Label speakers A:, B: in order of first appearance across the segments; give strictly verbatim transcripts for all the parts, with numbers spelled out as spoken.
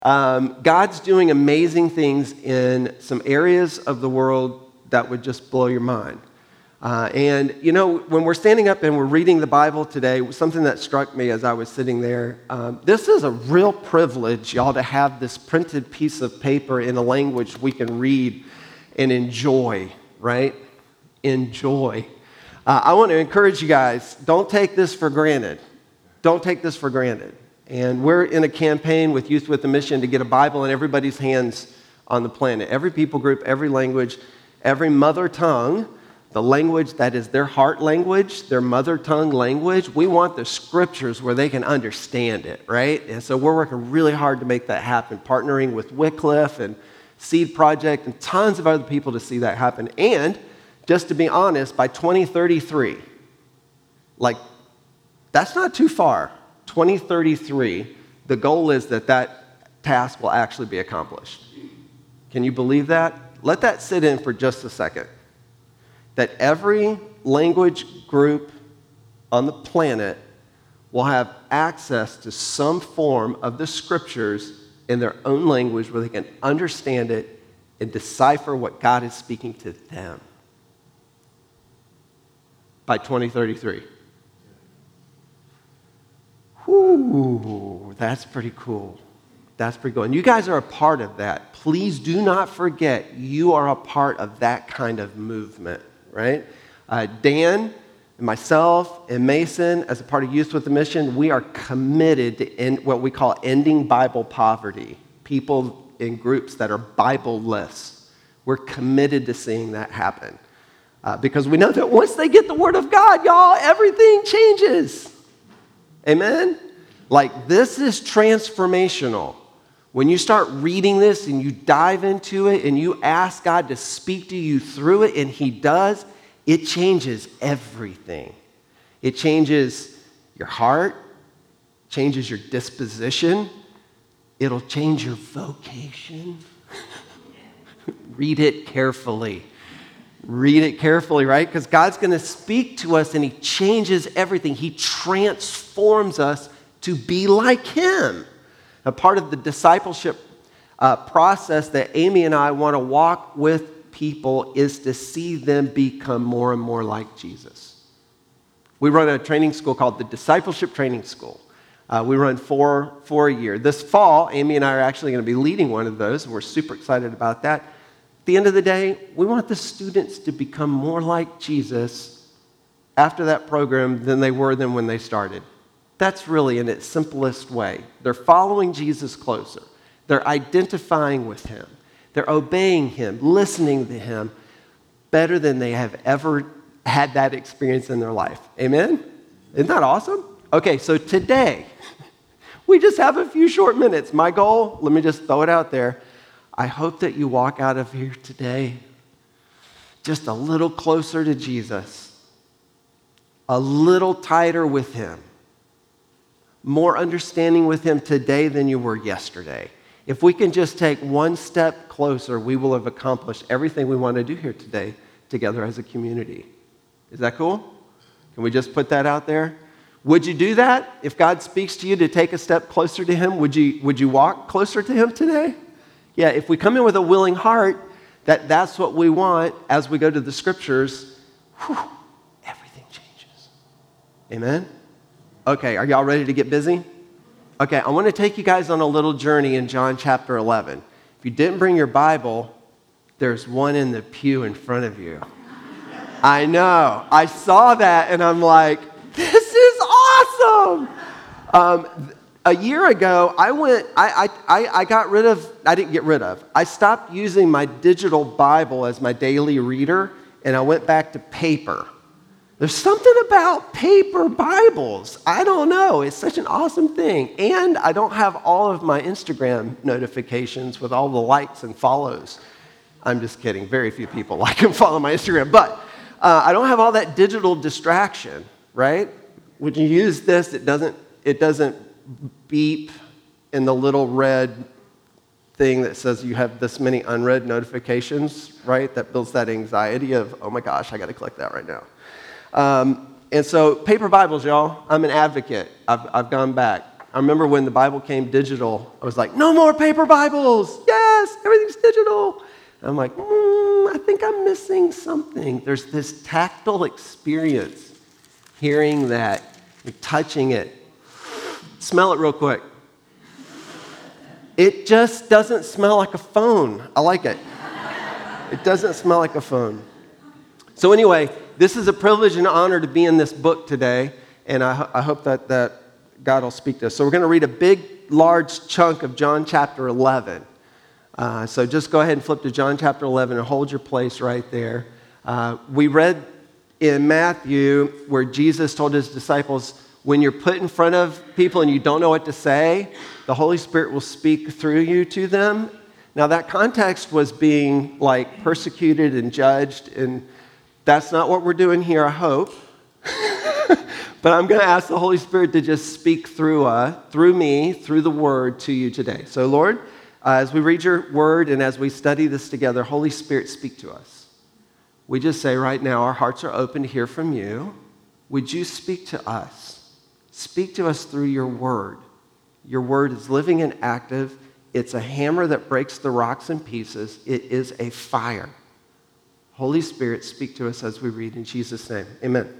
A: Um, God's doing amazing things in some areas of the world that would just blow your mind. Uh, and, you know, when we're standing up and we're reading the Bible today, something that struck me as I was sitting there, um, this is a real privilege, y'all, to have this printed piece of paper in a language we can read and enjoy, right? Enjoy. Uh, I want to encourage you guys, don't take this for granted. Don't take this for granted. And we're in a campaign with Youth with a Mission to get a Bible in everybody's hands on the planet. Every people group, every language, every mother tongue, the language that is their heart language, their mother tongue language. We want the scriptures where they can understand it, right? And so we're working really hard to make that happen, partnering with Wycliffe and Seed Project and tons of other people to see that happen. And just to be honest, by twenty thirty-three, like, that's not too far. twenty thirty-three, the goal is that that task will actually be accomplished. Can you believe that? Let that sit in for just a second. That every language group on the planet will have access to some form of the scriptures in their own language where they can understand it and decipher what God is speaking to them by twenty thirty-three. Whew, that's pretty cool. That's pretty cool. And you guys are a part of that. Please do not forget you are a part of that kind of movement, right? Uh, Dan and myself and Mason, as a part of Youth with a Mission, we are committed to end, what we call ending Bible poverty. People in groups that are Bible-less. We're committed to seeing that happen. Uh, because we know that once they get the Word of God, y'all, everything changes. Amen? Like, this is transformational. When you start reading this and you dive into it and you ask God to speak to you through it, and He does, it changes everything. It changes your heart, changes your disposition. It'll change your vocation. Read it carefully. Read it carefully, right? Because God's going to speak to us and He changes everything. He transforms us to be like Him. A part of the discipleship uh, process that Amy and I want to walk with people is to see them become more and more like Jesus. We run a training school called the Discipleship Training School. Uh, we run four, four a year. This fall, Amy and I are actually going to be leading one of those, and we're super excited about that. At the end of the day, we want the students to become more like Jesus after that program than they were than when they started. That's really in its simplest way. They're following Jesus closer. They're identifying with Him. They're obeying Him, listening to Him better than they have ever had that experience in their life. Amen? Isn't that awesome? Okay, so today, we just have a few short minutes. My goal, let me just throw it out there. I hope that you walk out of here today just a little closer to Jesus, a little tighter with Him, more understanding with Him today than you were yesterday. If we can just take one step closer, we will have accomplished everything we want to do here today together as a community. Is that cool? Can we just put that out there? Would you do that? If God speaks to you to take a step closer to Him, would you, would you walk closer to Him today? Yeah, if we come in with a willing heart, that that's what we want as we go to the scriptures, whew, everything changes. Amen? Okay, are y'all ready to get busy? Okay, I want to take you guys on a little journey in John chapter eleven. If you didn't bring your Bible, there's one in the pew in front of you. I know. I saw that and I'm like, this is awesome. Um, A year ago, I went, I, I, I got rid of, I didn't get rid of, I stopped using my digital Bible as my daily reader, and I went back to paper. There's something about paper Bibles. I don't know. It's such an awesome thing. And I don't have all of my Instagram notifications with all the likes and follows. I'm just kidding. Very few people like and follow my Instagram. But uh, I don't have all that digital distraction, right? When you use this, it doesn't, it doesn't beep in the little red thing that says you have this many unread notifications, right? That builds that anxiety of, oh my gosh, I got to click that right now. Um, and so paper Bibles, y'all, I'm an advocate. I've, I've gone back. I remember when the Bible came digital, I was like, no more paper Bibles. Yes, everything's digital. And I'm like, mm, I think I'm missing something. There's this tactile experience, hearing that, touching it. Smell it real quick. It just doesn't smell like a phone. I like it. It doesn't smell like a phone. So anyway, this is a privilege and honor to be in this book today, and I, I hope that, that God will speak to us. So we're going to read a big, large chunk of John chapter eleven. Uh, so just go ahead and flip to John chapter eleven and hold your place right there. Uh, we read in Matthew where Jesus told his disciples, when you're put in front of people and you don't know what to say, the Holy Spirit will speak through you to them. Now that context was being like persecuted and judged, and that's not what we're doing here, I hope. But I'm going to ask the Holy Spirit to just speak through uh, through me, through the Word to you today. So Lord, uh, as we read your Word and as we study this together, Holy Spirit, speak to us. We just say right now, our hearts are open to hear from you. Would you speak to us? Speak to us through your Word. Your Word is living and active. It's a hammer that breaks the rocks in pieces. It is a fire. Holy Spirit, speak to us as we read in Jesus' name. Amen.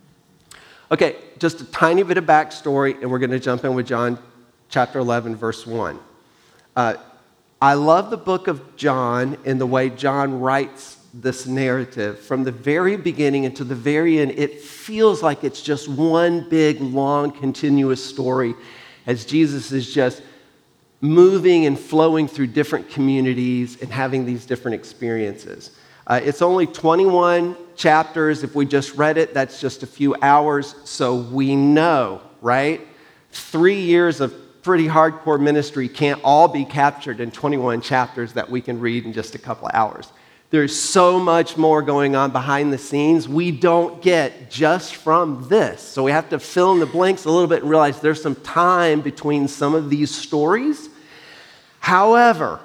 A: Okay, just a tiny bit of backstory, and we're going to jump in with John chapter eleven, verse one. Uh, I love the book of John and the way John writes this narrative. From the very beginning into the very end, it feels like it's just one big, long, continuous story as Jesus is just moving and flowing through different communities and having these different experiences. Uh, it's only twenty-one chapters. If we just read it, that's just a few hours. So we know, right? Three years of pretty hardcore ministry can't all be captured in twenty-one chapters that we can read in just a couple of hours. There's so much more going on behind the scenes we don't get just from this. So we have to fill in the blanks a little bit and realize there's some time between some of these stories. However,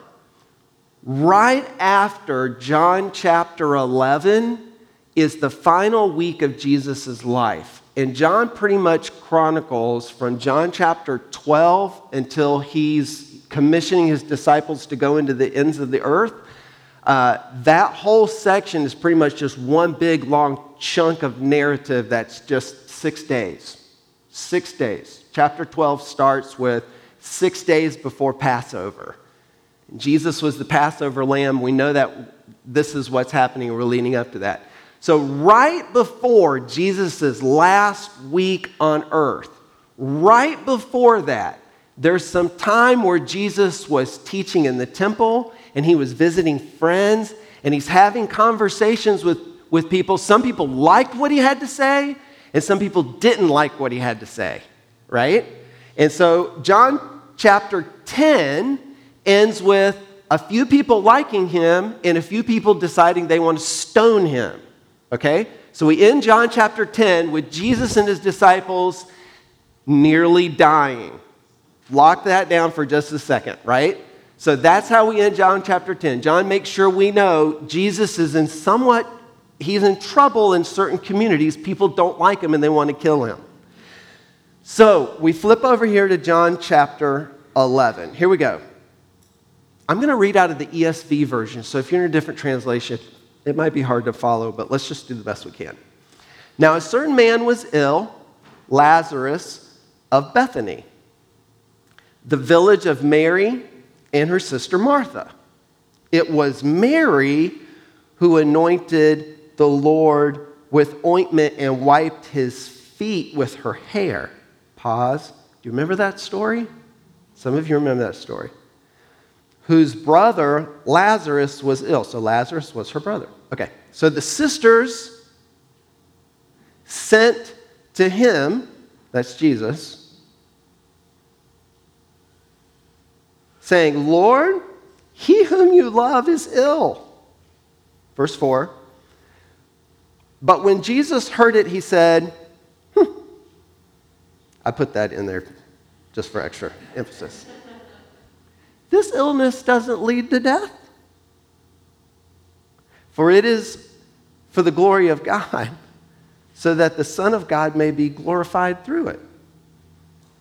A: right after John chapter eleven is the final week of Jesus' life. And John pretty much chronicles from John chapter twelve until he's commissioning his disciples to go into the ends of the earth. Uh, that whole section is pretty much just one big, long chunk of narrative that's just six days. Six days. Chapter twelve starts with six days before Passover. Jesus was the Passover lamb. We know that this is what's happening. We're leading up to that. So right before Jesus' last week on earth, right before that, there's some time where Jesus was teaching in the temple and he was visiting friends and he's having conversations with, with people. Some people liked what he had to say and some people didn't like what he had to say, right? And so John chapter ten ends with a few people liking him and a few people deciding they want to stone him, okay? So we end John chapter ten with Jesus and his disciples nearly dying. Lock that down for just a second, right? So that's how we end John chapter ten. John makes sure we know Jesus is in somewhat, he's in trouble in certain communities. People don't like him and they want to kill him. So we flip over here to John chapter eleven. Here we go. I'm going to read out of the E S V version, so if you're in a different translation, it might be hard to follow, but let's just do the best we can. Now, a certain man was ill, Lazarus of Bethany, the village of Mary and her sister Martha. It was Mary who anointed the Lord with ointment and wiped his feet with her hair. Pause. Do you remember that story? Some of you remember that story. Whose brother Lazarus was ill. So Lazarus was her brother. Okay, so the sisters sent to him, that's Jesus, saying, Lord, he whom you love is ill. Verse four. But when Jesus heard it, he said, hmm. I put that in there just for extra emphasis. This illness doesn't lead to death. For it is for the glory of God, so that the Son of God may be glorified through it.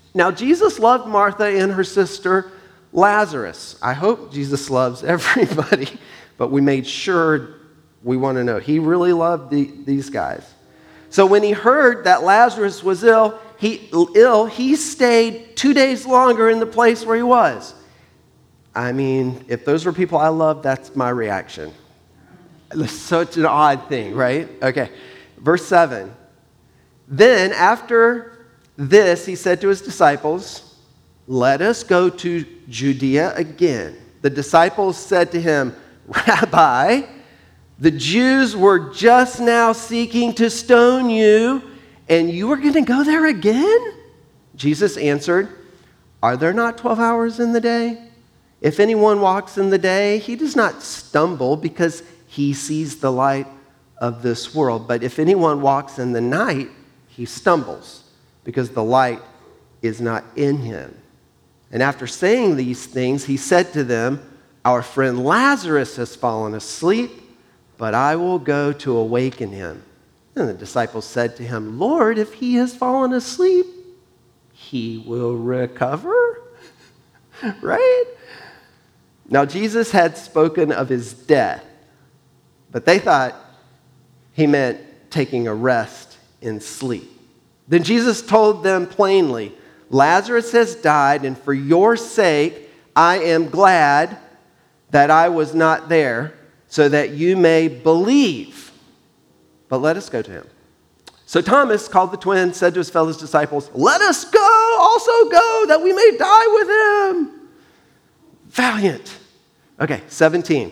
A: Now, Jesus loved Martha and her sister Lazarus. I hope Jesus loves everybody, but we made sure we want to know. He really loved the, these guys. So when he heard that Lazarus was ill, he, ill, he stayed two days longer in the place where he was. I mean, if those were people I love, that's my reaction. It's such an odd thing, right? Okay, verse seven. Then after this, he said to his disciples, "Let us go to Judea again." The disciples said to him, "Rabbi, the Jews were just now seeking to stone you, and you are going to go there again?" Jesus answered, "Are there not twelve hours in the day? If anyone walks in the day, he does not stumble because he sees the light of this world. But if anyone walks in the night, he stumbles because the light is not in him." And after saying these things, he said to them, "Our friend Lazarus has fallen asleep, but I will go to awaken him." And the disciples said to him, "Lord, if he has fallen asleep, he will recover." Right? Now, Jesus had spoken of his death, but they thought he meant taking a rest in sleep. Then Jesus told them plainly, "Lazarus has died, and for your sake I am glad that I was not there, so that you may believe. But let us go to him." So Thomas, called the twin, said to his fellow disciples, "Let us go, also go, that we may die with him." Valiant. Okay, seventeen.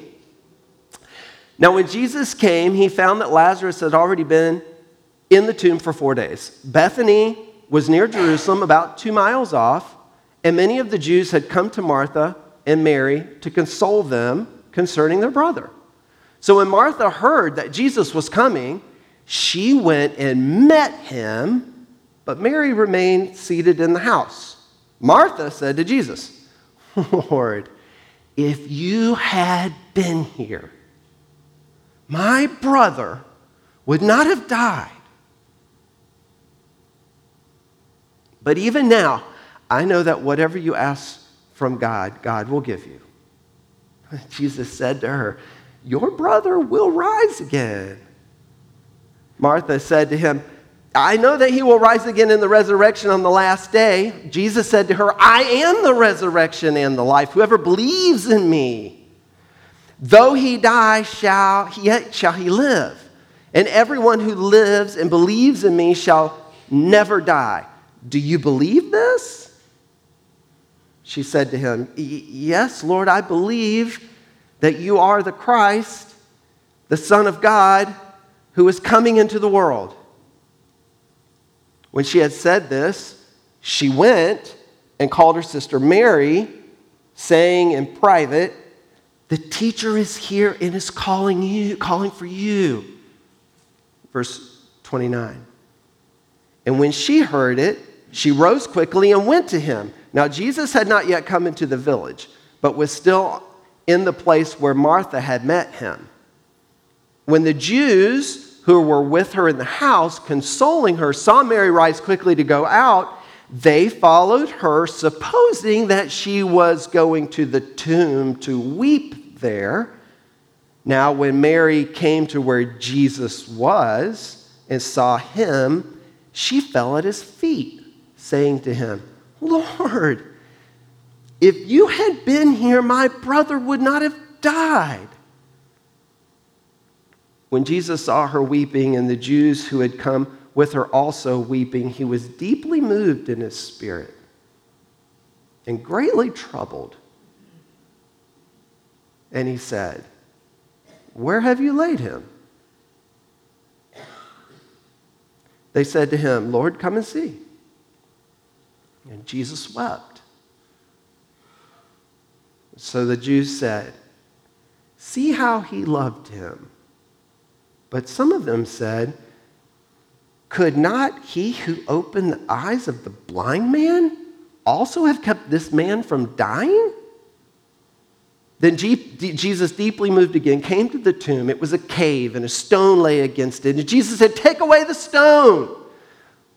A: Now when Jesus came, he found that Lazarus had already been in the tomb for four days. Bethany was near Jerusalem, about two miles off, and many of the Jews had come to Martha and Mary to console them concerning their brother. So when Martha heard that Jesus was coming, she went and met him, but Mary remained seated in the house. Martha said to Jesus, "Lord, if you had been here, my brother would not have died. But even now, I know that whatever you ask from God, God will give you." Jesus said to her, "Your brother will rise again." Martha said to him, "I know that he will rise again in the resurrection on the last day." Jesus said to her, "I am the resurrection and the life. Whoever believes in me, though he die, shall, yet shall he live. And everyone who lives and believes in me shall never die. Do you believe this?" She said to him, "Yes, Lord, I believe that you are the Christ, the Son of God, who is coming into the world." When she had said this, she went and called her sister Mary, saying in private, "The teacher is here and is calling you, calling for you." Verse twenty-nine. And when she heard it, she rose quickly and went to him. Now Jesus had not yet come into the village, but was still in the place where Martha had met him. When the Jews who were with her in the house, consoling her, saw Mary rise quickly to go out, they followed her, supposing that she was going to the tomb to weep there. Now, when Mary came to where Jesus was and saw him, she fell at his feet, saying to him, "Lord, if you had been here, my brother would not have died." When Jesus saw her weeping and the Jews who had come with her also weeping, he was deeply moved in his spirit and greatly troubled. And he said, "Where have you laid him?" They said to him, "Lord, come and see." And Jesus wept. So the Jews said, "See how he loved him." But some of them said, "Could not he who opened the eyes of the blind man also have kept this man from dying?" Then Jesus, deeply moved again, came to the tomb. It was a cave, and a stone lay against it. And Jesus said, "Take away the stone."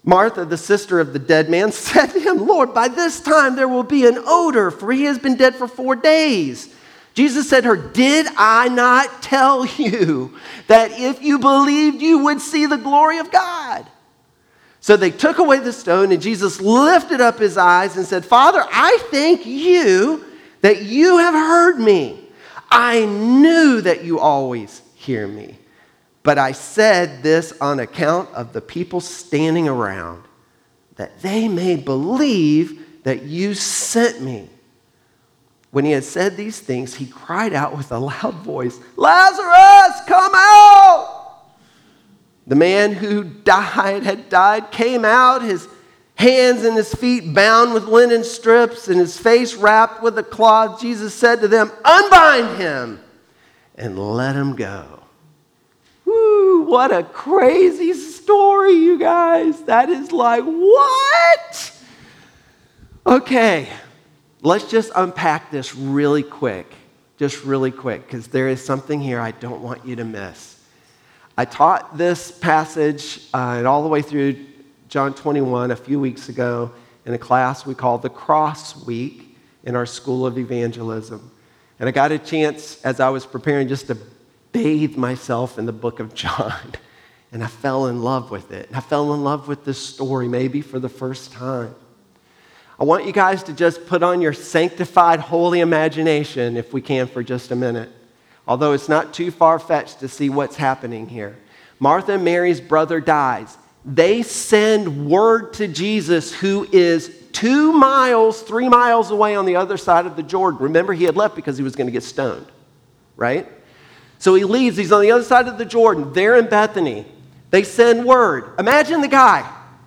A: Martha, the sister of the dead man, said to him, Lord, by this time there will be an odor, for he has been dead for four days. Jesus said to her, did I not tell you that if you believed, you would see the glory of God? So they took away the stone, and Jesus lifted up his eyes and said, Father, I thank you that you have heard me. I knew that you always hear me. But I said this on account of the people standing around, that they may believe that you sent me. When he had said these things, he cried out with a loud voice, Lazarus, come out! The man who died had died, came out, his hands and his feet bound with linen strips, and his face wrapped with a cloth. Jesus said to them, unbind him and let him go. Woo, what a crazy story, you guys. That is like, what? Okay, let's just unpack this really quick, just really quick, because there is something here I don't want you to miss. I taught this passage uh, and all the way through John twenty-one a few weeks ago in a class we called the Cross Week in our School of Evangelism. And I got a chance as I was preparing just to bathe myself in the book of John. And I fell in love with it. I fell in love with this story maybe for the first time. I want you guys to just put on your sanctified, holy imagination, if we can, for just a minute. Although it's not too far-fetched to see what's happening here. Martha and Mary's brother dies. They send word to Jesus, who is two miles, three miles away on the other side of the Jordan. Remember, he had left because he was going to get stoned, right? So he leaves. He's on the other side of the Jordan. They're in Bethany. They send word. Imagine the guy.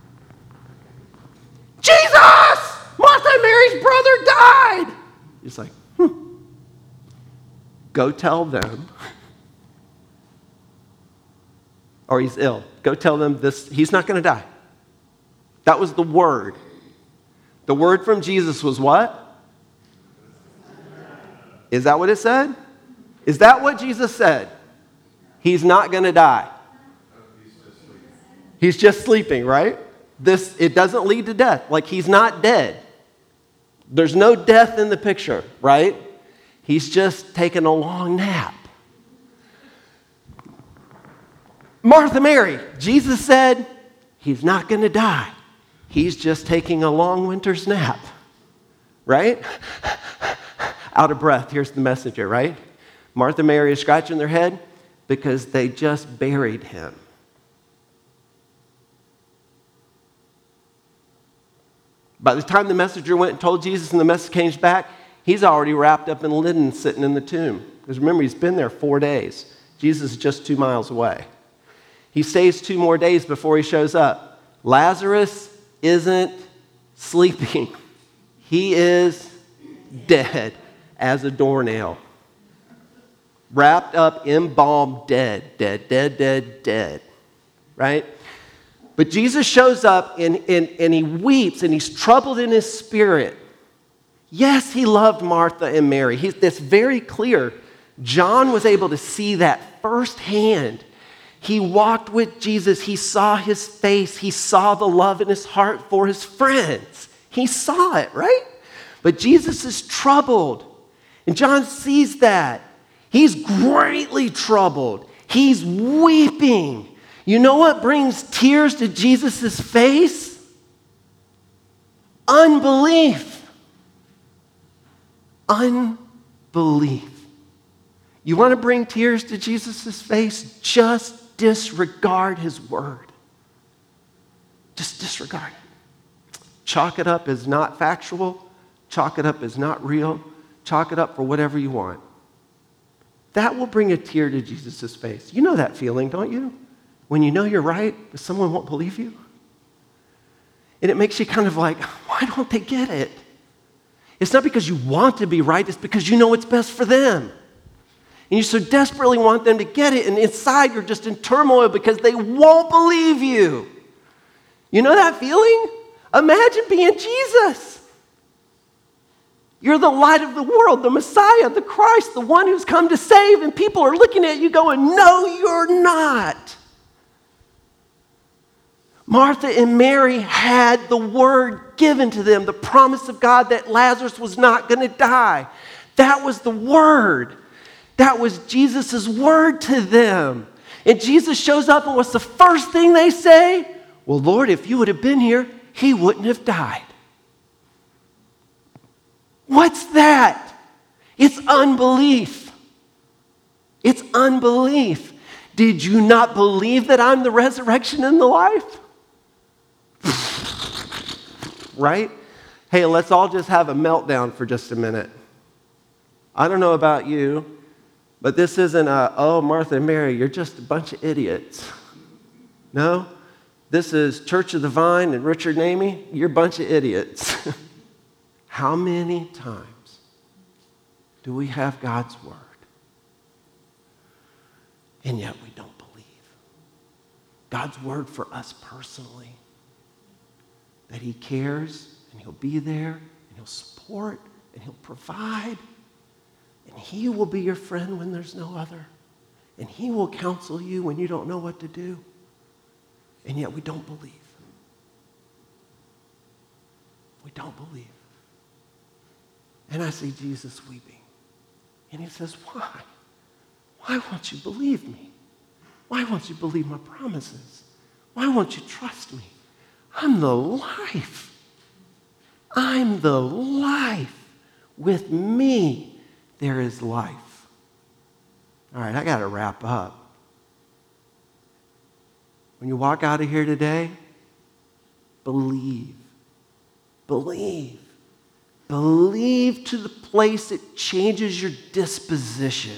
A: Jesus! Martha and Mary's brother died. He's like, hmm. Go tell them. Or he's ill. Go tell them this. He's not going to die. That was the word. The word from Jesus was what? Is that what it said? Is that what Jesus said? He's not going to die. He's just sleeping, right? This, it doesn't lead to death. Like, he's not dead. There's no death in the picture, right? He's just taking a long nap. Martha, Mary, Jesus said he's not going to die. He's just taking a long winter's nap, right? Out of breath, here's the messenger, right? Martha and Mary are scratching their head because they just buried him. By the time the messenger went and told Jesus and the message came back, he's already wrapped up in linen sitting in the tomb. Because remember, he's been there four days. Jesus is just two miles away. He stays two more days before he shows up. Lazarus isn't sleeping. He is dead as a doornail. Wrapped up, embalmed, dead, dead, dead, dead, dead. Right? But Jesus shows up and, and, and he weeps and he's troubled in his spirit. Yes, he loved Martha and Mary. He's, that's very clear. John was able to see that firsthand. He walked with Jesus. He saw his face. He saw the love in his heart for his friends. He saw it, right? But Jesus is troubled. And John sees that. He's greatly troubled. He's weeping. You know what brings tears to Jesus' face? Unbelief. Unbelief. You want to bring tears to Jesus' face? Just disregard his word. Just disregard it. Chalk it up as not factual. Chalk it up as not real. Chalk it up for whatever you want. That will bring a tear to Jesus' face. You know that feeling, don't you? When you know you're right, but someone won't believe you. And it makes you kind of like, why don't they get it? It's not because you want to be right, it's because you know what's best for them. And you so desperately want them to get it, and inside you're just in turmoil because they won't believe you. You know that feeling? Imagine being Jesus. You're the light of the world, the Messiah, the Christ, the one who's come to save, and people are looking at you going, no, you're not. Martha and Mary had the word given to them, the promise of God that Lazarus was not going to die. That was the word. That was Jesus' word to them. And Jesus shows up, and what's the first thing they say? Well, Lord, if you would have been here, he wouldn't have died. What's that? It's unbelief. It's unbelief. Did you not believe that I'm the resurrection and the life? Right? Hey, let's all just have a meltdown for just a minute. I don't know about you, but this isn't a, oh, Martha and Mary, you're just a bunch of idiots. No, this is Church of the Vine and Richard and Amy, you're a bunch of idiots. How many times do we have God's word, and yet we don't believe? God's word for us personally, that he cares, and he'll be there, and he'll support, and he'll provide, and he will be your friend when there's no other, and he will counsel you when you don't know what to do, and yet we don't believe. We don't believe. And I see Jesus weeping, and he says, why? Why won't you believe me? Why won't you believe my promises? Why won't you trust me? I'm the life. I'm the life. With me, there is life. All right, I got to wrap up. When you walk out of here today, believe. Believe. Believe to the place it changes your disposition.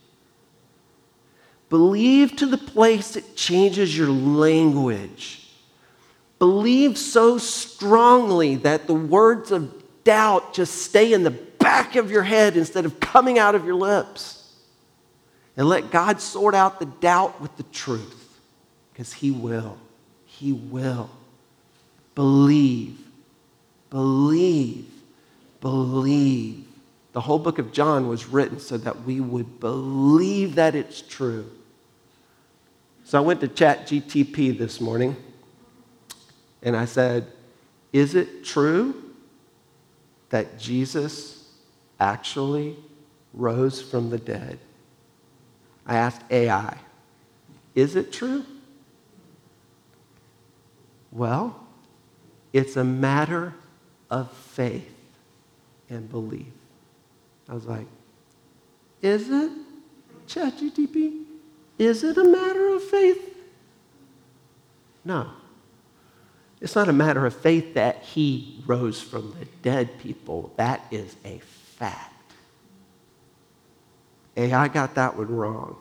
A: Believe to the place it changes your language. Believe so strongly that the words of doubt just stay in the back of your head instead of coming out of your lips. And let God sort out the doubt with the truth, because he will. He will. Believe. Believe. Believe. The whole book of John was written so that we would believe that it's true. So I went to Chat G T P this morning, and I said, is it true that Jesus actually rose from the dead? I asked A I, is it true? Well, it's a matter of faith and belief. I was like, is it, Chat G T P? Is it a matter of faith? No. It's not a matter of faith that he rose from the dead, people. That is a fact. Hey, I got that one wrong.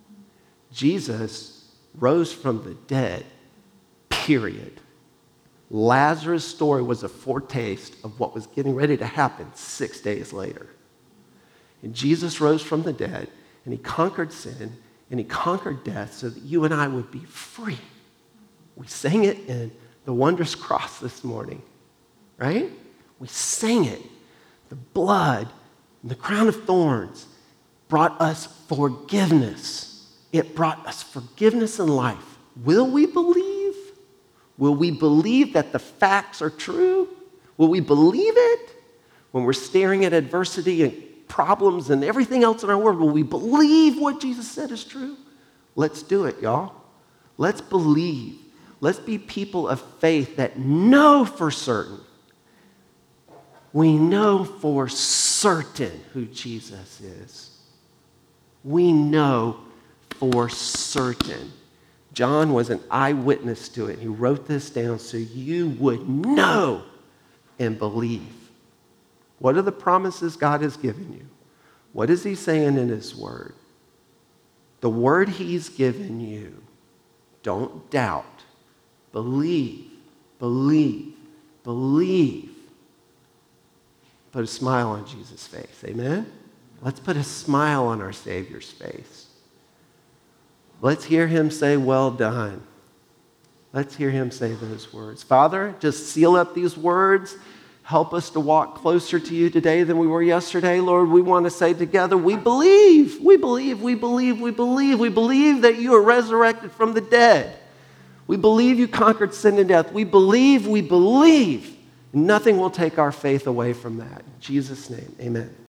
A: Jesus rose from the dead, period. Lazarus' story was a foretaste of what was getting ready to happen six days later. And Jesus rose from the dead, and he conquered sin, and he conquered death so that you and I would be free. We sang it in the Wondrous Cross this morning, right? We sang it. The blood and the crown of thorns brought us forgiveness. It brought us forgiveness and life. Will we believe? Will we believe that the facts are true? Will we believe it when we're staring at adversity and problems and everything else in our world? Will we believe what Jesus said is true? Let's do it, y'all. Let's believe. Let's be people of faith that know for certain. We know for certain who Jesus is. We know for certain. John was an eyewitness to it. He wrote this down so you would know and believe. What are the promises God has given you? What is he saying in his word? The word he's given you, don't doubt. Believe, believe, believe. Put a smile on Jesus' face. Amen? Let's put a smile on our Savior's face. Let's hear him say, well done. Let's hear him say those words. Father, just seal up these words. Help us to walk closer to you today than we were yesterday. Lord, we want to say together, we believe, we believe, we believe, we believe, we believe that you are resurrected from the dead. We believe you conquered sin and death. We believe, we believe. Nothing will take our faith away from that. In Jesus' name, amen.